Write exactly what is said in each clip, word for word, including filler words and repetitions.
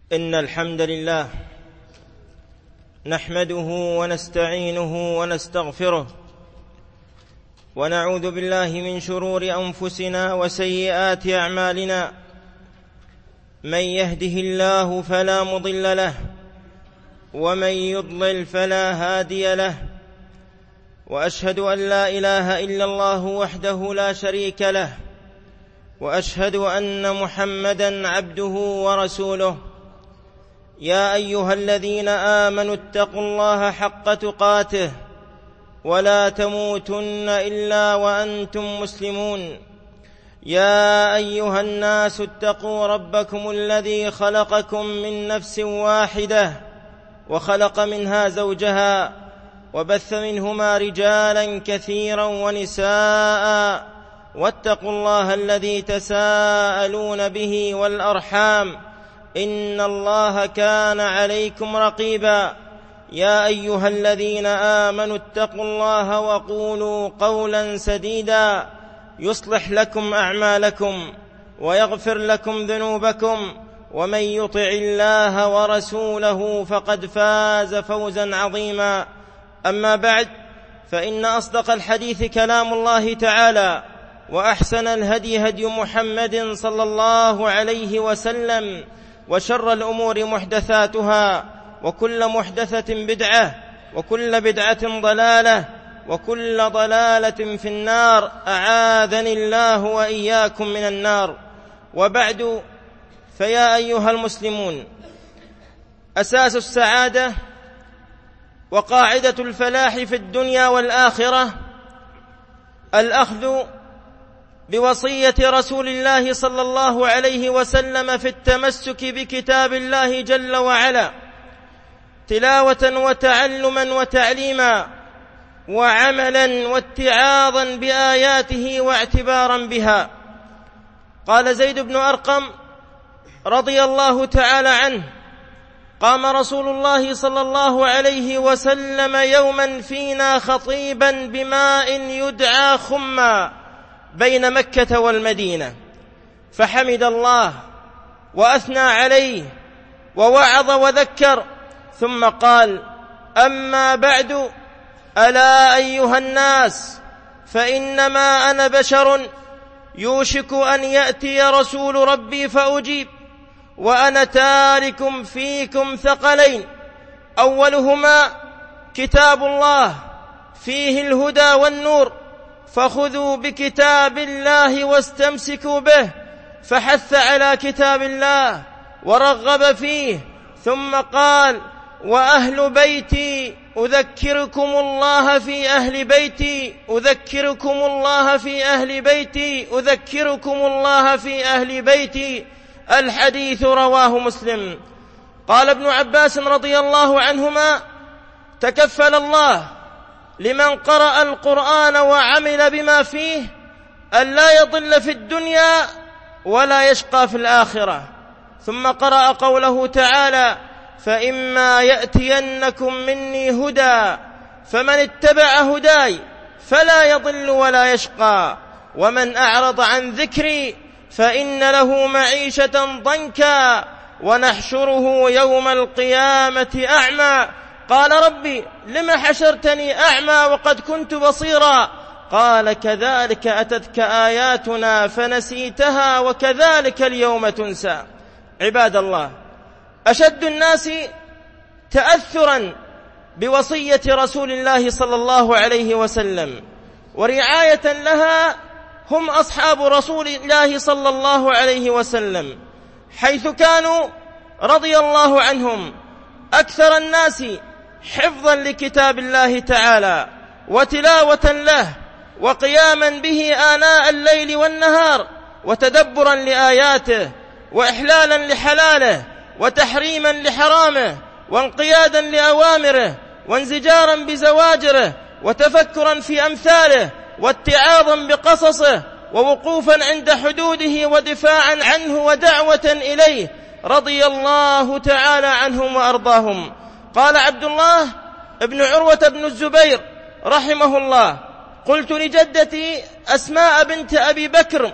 إن الحمد لله نحمده ونستعينه ونستغفره ونعوذ بالله من شرور أنفسنا وسيئات أعمالنا. من يهده الله فلا مضل له ومن يضلل فلا هادي له، وأشهد أن لا إله إلا الله وحده لا شريك له، وأشهد أن محمدًا عبده ورسوله. يا أيها الذين آمنوا اتقوا الله حق تقاته ولا تموتن إلا وأنتم مسلمون. يا أيها الناس اتقوا ربكم الذي خلقكم من نفس واحدة وخلق منها زوجها وبث منهما رجالا كثيرا ونساء، واتقوا الله الذي تساءلون به والأرحام إن الله كان عليكم رقيبا. يا أيها الذين آمنوا اتقوا الله وقولوا قولا سديدا يصلح لكم أعمالكم ويغفر لكم ذنوبكم، ومن يطع الله ورسوله فقد فاز فوزا عظيما. أما بعد، فإن أصدق الحديث كلام الله تعالى، وأحسن الهدي هدي محمد صلى الله عليه وسلم، وشر الأمور محدثاتها، وكل محدثة بدعة، وكل بدعة ضلالة، وكل ضلالة في النار، أعاذني الله وإياكم من النار. وبعد، فيا أيها المسلمون، أساس السعادة وقاعدة الفلاح في الدنيا والآخرة الأخذ بوصية رسول الله صلى الله عليه وسلم في التمسك بكتاب الله جل وعلا، تلاوة وتعلما وتعليما وعملا واتعاظا بآياته واعتبارا بها. قال زيد بن أرقم رضي الله تعالى عنه: قام رسول الله صلى الله عليه وسلم يوما فينا خطيبا بماء يدعى خما بين مكة والمدينة، فحمد الله وأثنى عليه ووعظ وذكر، ثم قال: أما بعد، ألا أيها الناس، فإنما أنا بشر يوشك أن يأتي رسول ربي فأجيب، وأنا تارك فيكم ثقلين، أولهما كتاب الله فيه الهدى والنور، فخذوا بكتاب الله واستمسكوا به، فحث على كتاب الله ورغب فيه، ثم قال: وأهل بيتي أذكركم الله في أهل بيتي أذكركم الله في أهل بيتي أذكركم الله في أهل بيتي. الحديث رواه مسلم. قال ابن عباس رضي الله عنهما: تكفل الله لمن قرأ القرآن وعمل بما فيه أن لا يضل في الدنيا ولا يشقى في الآخرة. ثم قرأ قوله تعالى: فإما يأتينكم مني هدى فمن اتبع هداي فلا يضل ولا يشقى، ومن أعرض عن ذكري فإن له معيشة ضنكا ونحشره يوم القيامة أعمى. قال: ربي لم حشرتني أعمى وقد كنت بصيرا؟ قال: كذلك أتتك آياتنا فنسيتها وكذلك اليوم تنسى. عباد الله، أشد الناس تأثرا بوصية رسول الله صلى الله عليه وسلم ورعاية لها هم أصحاب رسول الله صلى الله عليه وسلم، حيث كانوا رضي الله عنهم أكثر الناس حفظا لكتاب الله تعالى وتلاوة له وقياما به آناء الليل والنهار، وتدبرا لآياته وإحلالا لحلاله وتحريما لحرامه وانقيادا لأوامره وانزجارا بزواجره وتفكرا في أمثاله واتعاظا بقصصه ووقوفا عند حدوده ودفاعا عنه ودعوة إليه، رضي الله تعالى عنهم وأرضاهم. قال عبد الله ابن عروة بن الزبير رحمه الله: قلت لجدتي أسماء بنت أبي بكر: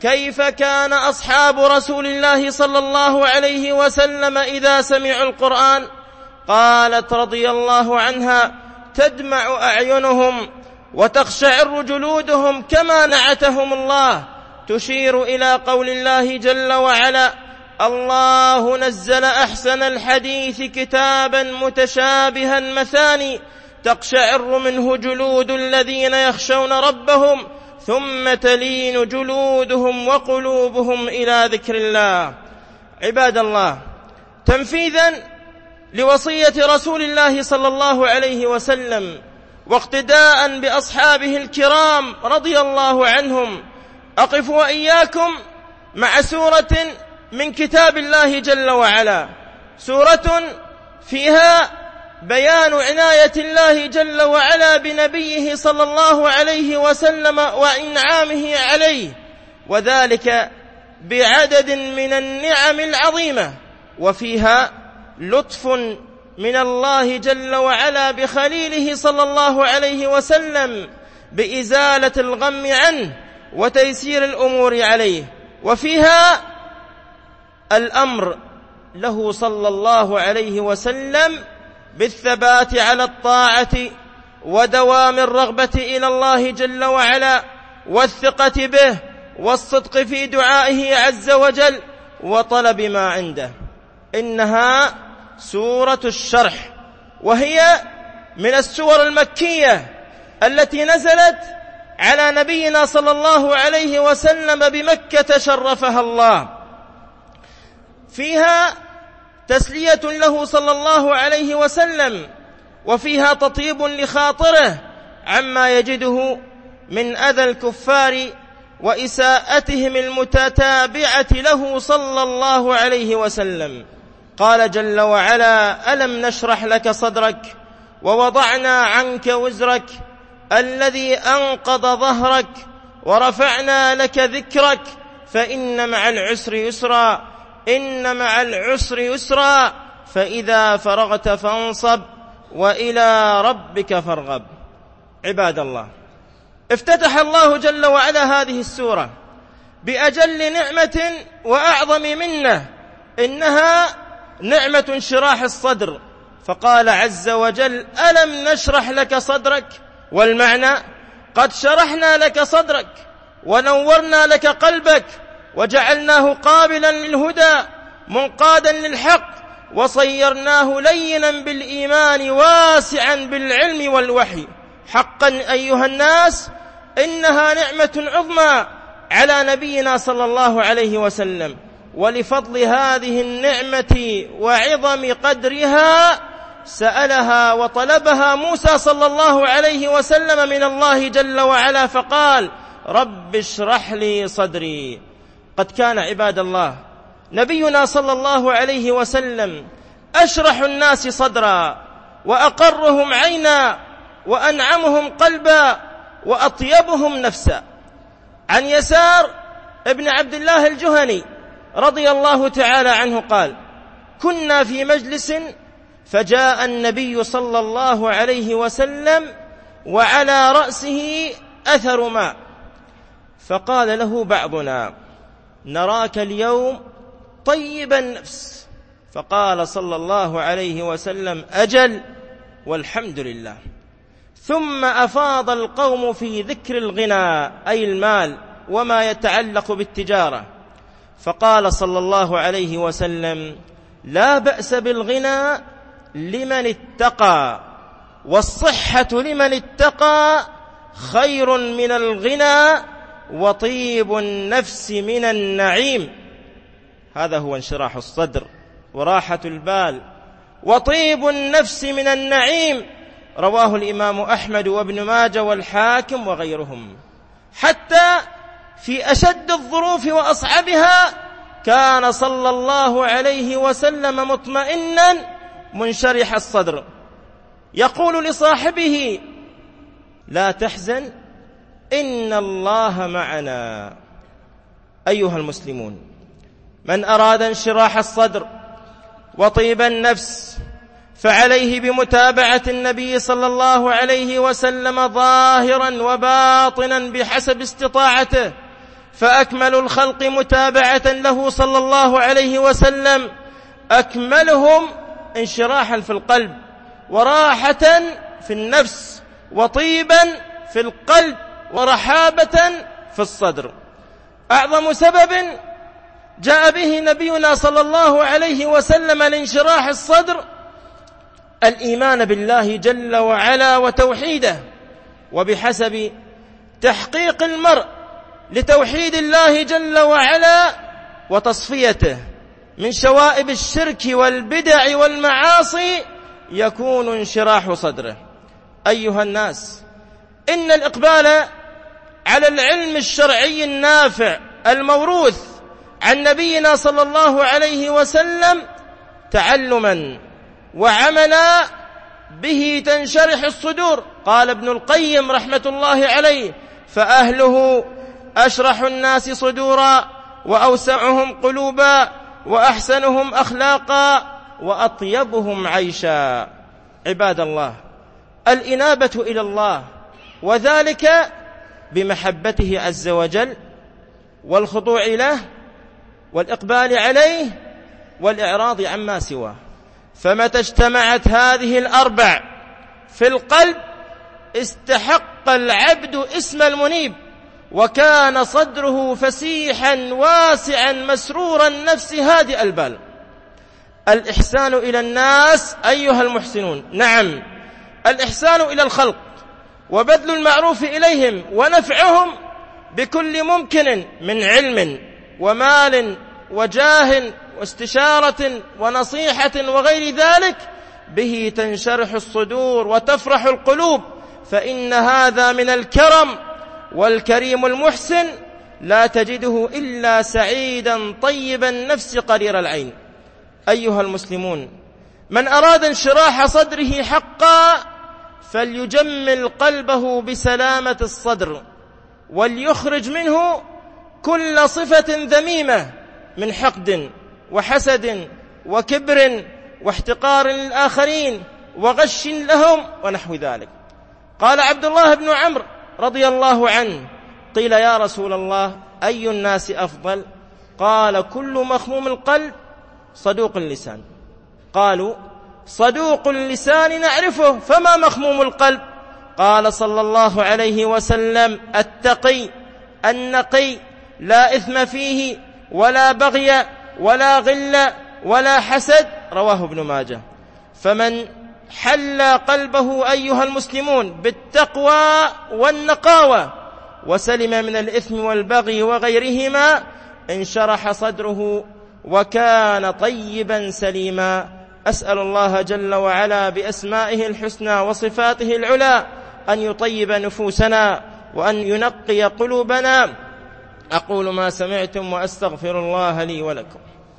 كيف كان أصحاب رسول الله صلى الله عليه وسلم إذا سمعوا القرآن؟ قالت رضي الله عنها: تدمع أعينهم وتخشعر جلودهم كما نعتهم الله، تشير إلى قول الله جل وعلا: الله نزل أحسن الحديث كتابا متشابها مثاني تقشعر منه جلود الذين يخشون ربهم ثم تلين جلودهم وقلوبهم إلى ذكر الله. عباد الله، تنفيذا لوصية رسول الله صلى الله عليه وسلم واقتداء بأصحابه الكرام رضي الله عنهم، أقف وإياكم مع سورة من كتاب الله جل وعلا، سورة فيها بيان عناية الله جل وعلا بنبيه صلى الله عليه وسلم وإنعامه عليه، وذلك بعدد من النعم العظيمة، وفيها لطف من الله جل وعلا بخليله صلى الله عليه وسلم بإزالة الغم عنه وتيسير الأمور عليه، وفيها الأمر له صلى الله عليه وسلم بالثبات على الطاعة ودوام الرغبة إلى الله جل وعلا والثقة به والصدق في دعائه عز وجل وطلب ما عنده. إنها سورة الشرح، وهي من السور المكية التي نزلت على نبينا صلى الله عليه وسلم بمكة شرفها الله، فيها تسلية له صلى الله عليه وسلم، وفيها تطيب لخاطره عما يجده من أذى الكفار وإساءتهم المتتابعة له صلى الله عليه وسلم. قال جل وعلا: ألم نشرح لك صدرك ووضعنا عنك وزرك الذي أنقض ظهرك ورفعنا لك ذكرك فإن مع العسر يسرا إن مع العسر يسرا فإذا فرغت فانصب وإلى ربك فارغب. عباد الله، افتتح الله جل وعلا هذه السورة بأجل نعمة وأعظم منة، إنها نعمة انشراح الصدر، فقال عز وجل: ألم نشرح لك صدرك، والمعنى قد شرحنا لك صدرك ونورنا لك قلبك وجعلناه قابلا للهدى منقادا للحق وصيرناه لينا بالإيمان واسعا بالعلم والوحي. حقا أيها الناس، إنها نعمة عظمى على نبينا صلى الله عليه وسلم، ولفضل هذه النعمة وعظم قدرها سألها وطلبها موسى صلى الله عليه وسلم من الله جل وعلا، فقال: رب اشرح لي صدري. قد كان عباد الله نبينا صلى الله عليه وسلم أشرح الناس صدرا وأقرهم عينا وأنعمهم قلبا وأطيبهم نفسا. عن يسار ابن عبد الله الجهني رضي الله تعالى عنه قال: كنا في مجلس فجاء النبي صلى الله عليه وسلم وعلى رأسه أثر ماء، فقال له بعضنا: نراك اليوم طيب النفس. فقال صلى الله عليه وسلم: أجل والحمد لله. ثم أفاض القوم في ذكر الغنى أي المال وما يتعلق بالتجارة، فقال صلى الله عليه وسلم: لا بأس بالغنى لمن اتقى، والصحة لمن اتقى خير من الغنى، وطيب النفس من النعيم. هذا هو انشراح الصدر وراحة البال وطيب النفس من النعيم. رواه الإمام أحمد وابن ماجه والحاكم وغيرهم. حتى في أشد الظروف وأصعبها كان صلى الله عليه وسلم مطمئنا منشرح الصدر، يقول لصاحبه: لا تحزن إن الله معنا. أيها المسلمون، من أراد انشراح الصدر وطيب النفس فعليه بمتابعة النبي صلى الله عليه وسلم ظاهرا وباطنا بحسب استطاعته فأكمل الخلق متابعة له صلى الله عليه وسلم أكملهم انشراحا في القلب وراحة في النفس وطيبا في القلب ورحابة في الصدر. أعظم سبب جاء به نبينا صلى الله عليه وسلم لانشراح الصدر الإيمان بالله جل وعلا وتوحيده، وبحسب تحقيق المرء لتوحيد الله جل وعلا وتصفيته من شوائب الشرك والبدع والمعاصي يكون انشراح صدره. أيها الناس، إن الإقبال على العلم الشرعي النافع الموروث عن نبينا صلى الله عليه وسلم تعلما وعملا به تنشرح الصدور. قال ابن القيم رحمة الله عليه: فأهله أشرح الناس صدورا وأوسعهم قلوبا وأحسنهم أخلاقا وأطيبهم عيشا. عباد الله، الإنابة إلى الله، وذلك بمحبته عز وجل والخضوع له والإقبال عليه والإعراض عما سواه. فمتى اجتمعت هذه الأربع في القلب استحق العبد اسم المنيب، وكان صدره فسيحا واسعا مسرور النفس هادئ البال. الإحسان إلى الناس أيها المحسنون، نعم، الإحسان إلى الخلق وبذل المعروف إليهم ونفعهم بكل ممكن من علم ومال وجاه واستشارة ونصيحة وغير ذلك، به تنشرح الصدور وتفرح القلوب، فإن هذا من الكرم، والكريم المحسن لا تجده إلا سعيدا طيب النفس قرير العين. أيها المسلمون، من أراد انشراح صدره حقا فليجمل قلبه بسلامة الصدر، وليخرج منه كل صفة ذميمة من حقد وحسد وكبر واحتقار للآخرين وغش لهم ونحو ذلك. قال عبد الله بن عمرو رضي الله عنه: قيل يا رسول الله أي الناس أفضل؟ قال: كل مخموم القلب صدوق اللسان. قالوا: صدوق اللسان نعرفه، فما مخموم القلب؟ قال صلى الله عليه وسلم: التقي النقي لا إثم فيه ولا بغي ولا غل ولا حسد. رواه ابن ماجه. فمن حل قلبه أيها المسلمون بالتقوى والنقاوة وسلم من الإثم والبغي وغيرهما انشرح صدره وكان طيبا سليما. أسأل الله جل وعلا بأسمائه الحسنى وصفاته العلى أن يطيب نفوسنا وأن ينقي قلوبنا. أقول ما سمعتم وأستغفر الله لي ولكم.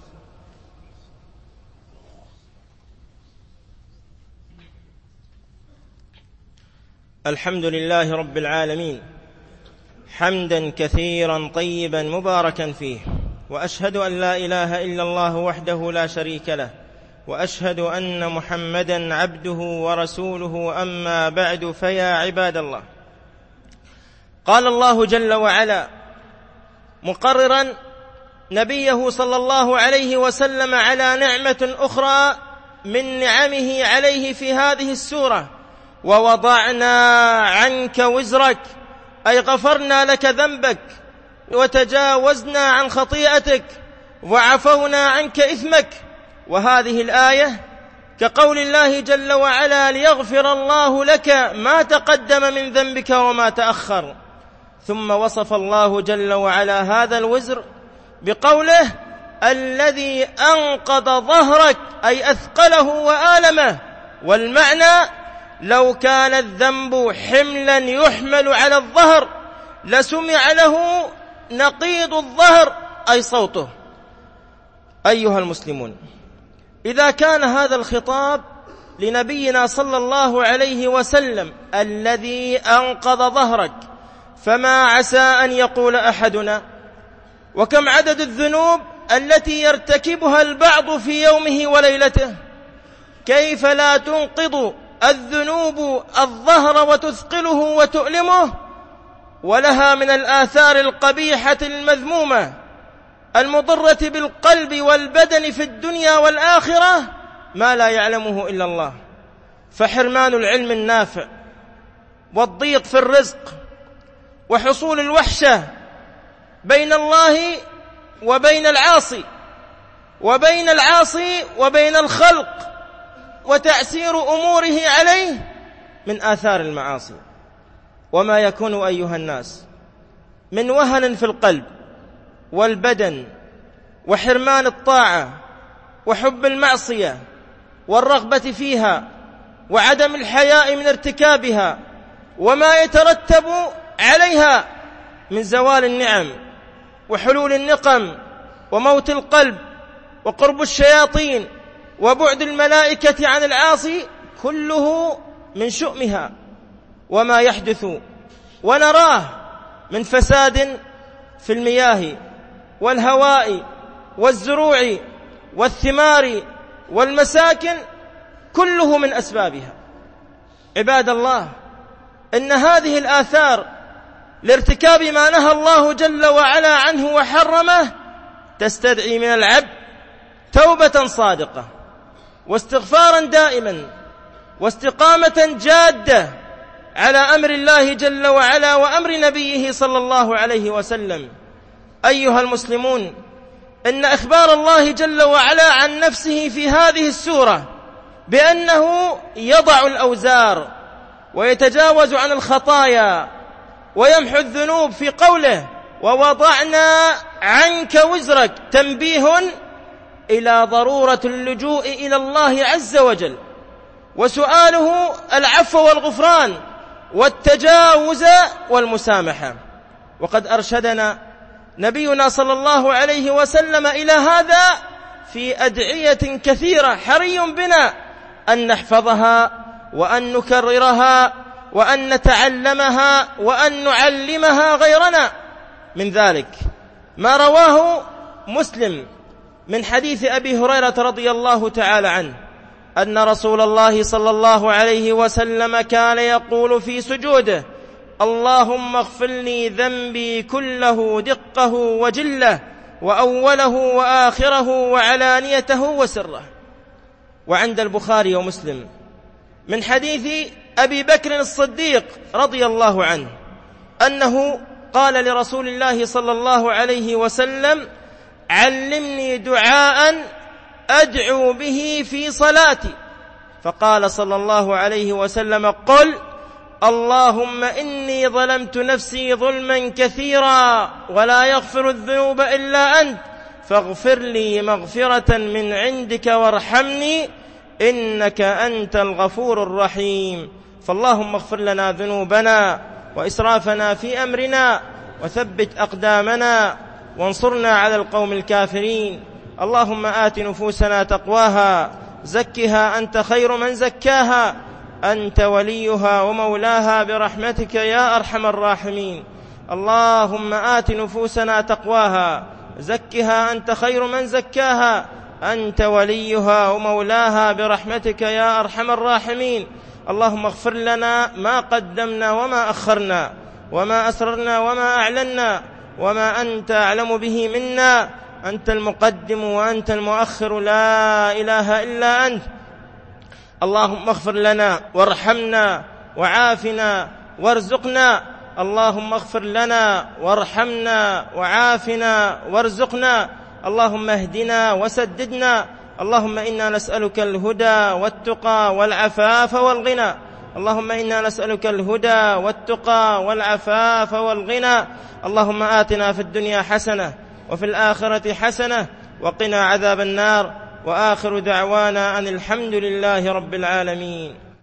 الحمد لله رب العالمين، حمدا كثيرا طيبا مباركا فيه، وأشهد أن لا إله إلا الله وحده لا شريك له، وأشهد أن محمدا عبده ورسوله. أما بعد، فيا عباد الله، قال الله جل وعلا مقررا نبيه صلى الله عليه وسلم على نعمة أخرى من نعمه عليه في هذه السورة: ووضعنا عنك وزرك، أي غفرنا لك ذنبك وتجاوزنا عن خطيئتك وعفونا عنك إثمك. وهذه الآية كقول الله جل وعلا: ليغفر الله لك ما تقدم من ذنبك وما تأخر. ثم وصف الله جل وعلا هذا الوزر بقوله: الذي أنقض ظهرك، أي أثقله وآلمه. والمعنى: لو كان الذنب حملا يحمل على الظهر لسمع له نقيض الظهر، أي صوته. أيها المسلمون، إذا كان هذا الخطاب لنبينا صلى الله عليه وسلم الذي أنقض ظهرك، فما عسى أن يقول أحدنا: وكم عدد الذنوب التي يرتكبها البعض في يومه وليلته؟ كيف لا تنقض الذنوب الظهر وتثقله وتؤلمه؟ ولها من الآثار القبيحة المذمومة المضرة بالقلب والبدن في الدنيا والآخرة ما لا يعلمه إلا الله، فحرمان العلم النافع، والضيق في الرزق، وحصول الوحشة بين الله وبين العاصي، وبين العاصي وبين الخلق، وتأثير أموره عليه من آثار المعاصي. وما يكون أيها الناس من وهن في القلب والبدن، وحرمان الطاعة، وحب المعصية، والرغبة فيها، وعدم الحياء من ارتكابها، وما يترتب عليها من زوال النعم، وحلول النقم، وموت القلب، وقرب الشياطين، وبعد الملائكة عن العاصي، كله من شؤمها. وما يحدث ونراه من فساد في المياه والهواء والزروع والثمار والمساكن، كله من أسبابها. عباد الله، إن هذه الآثار لارتكاب ما نهى الله جل وعلا عنه وحرمه تستدعي من العبد توبة صادقة، واستغفارا دائما، واستقامة جادة على أمر الله جل وعلا وأمر نبيه صلى الله عليه وسلم. أيها المسلمون، إن إخبار الله جل وعلا عن نفسه في هذه السورة بأنه يضع الأوزار ويتجاوز عن الخطايا ويمحو الذنوب في قوله ووضعنا عنك وزرك، تنبيه إلى ضرورة اللجوء إلى الله عز وجل، وسؤاله العفو والغفران والتجاوز والمسامحة. وقد أرشدنا نبينا صلى الله عليه وسلم إلى هذا في أدعية كثيرة، حري بنا أن نحفظها وأن نكررها وأن نتعلمها وأن نعلمها غيرنا. من ذلك ما رواه مسلم من حديث أبي هريرة رضي الله تعالى عنه أن رسول الله صلى الله عليه وسلم كان يقول في سجوده: اللهم اغفر لي ذنبي كله دقه وجله، وأوله وآخره وعلانيته وسره. وعند البخاري ومسلم من حديث أبي بكر الصديق رضي الله عنه أنه قال لرسول الله صلى الله عليه وسلم: علمني دعاء أدعو به في صلاتي. فقال صلى الله عليه وسلم: قل اللهم إني ظلمت نفسي ظلما كثيرا ولا يغفر الذنوب إلا أنت، فاغفر لي مغفرة من عندك وارحمني إنك أنت الغفور الرحيم. فاللهم اغفر لنا ذنوبنا وإسرافنا في أمرنا، وثبت أقدامنا، وانصرنا على القوم الكافرين. اللهم آت نفوسنا تقواها، زكها أنت خير من زكاها، أنت وليها ومولاها برحمتك يا أرحم الراحمين. اللهم آت نفوسنا تقواها، زكها أنت خير من زكاها، أنت وليها ومولاها برحمتك يا أرحم الراحمين. اللهم اغفر لنا ما قدمنا وما أخرنا، وما أسررنا وما أعلنا، وما أنت أعلم به منا. أنت المقدم وأنت المؤخر، لا إله إلا أنت. اللهم اغفر لنا وارحمنا وعافنا وارزقنا. اللهم اغفر لنا وارحمنا وعافنا وارزقنا. اللهم اهدنا وسددنا. اللهم إنا نسألك الهدى والتقى والعفاف والغنى. اللهم إنا نسألك الهدى والتقى والعفاف والغنى. اللهم آتنا في الدنيا حسنة وفي الآخرة حسنة وقنا عذاب النار. وآخر دعوانا أن الحمد لله رب العالمين.